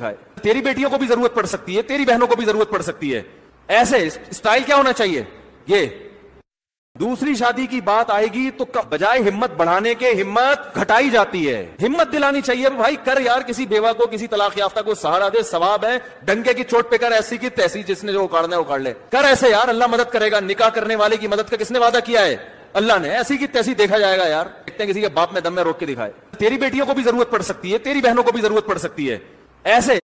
दिखाए। तेरी बेटियों को भी जरूरत पड़ सकती है, तेरी बहनों को भी जरूरत पड़ सकती है। ऐसे स्टाइल क्या होना चाहिए? ये दूसरी शादी की बात आएगी तो बजाय हिम्मत बढ़ाने के हिम्मत घटाई जाती है। हिम्मत दिलानी चाहिए भाई, कर यार, किसी बेवा को, किसी तलाक याफ्ता को सहारा दे, सवाब है। डंके की चोट पे कर, ऐसी की तैसी, जिसने जो उखाड़ना है उखाड़ ले, कर ऐसे यार, अल्लाह मदद करेगा। निकाह करने वाले की मदद का किसने वादा किया है? अल्लाह ने। ऐसी की तैसी देखा जाएगा यार, देखते हैं किसी के बाप में दम में रोक के दिखाए। तेरी बेटियों को भी जरूरत पड़ सकती है, तेरी बहनों को भी जरूरत पड़ सकती है। ऐसे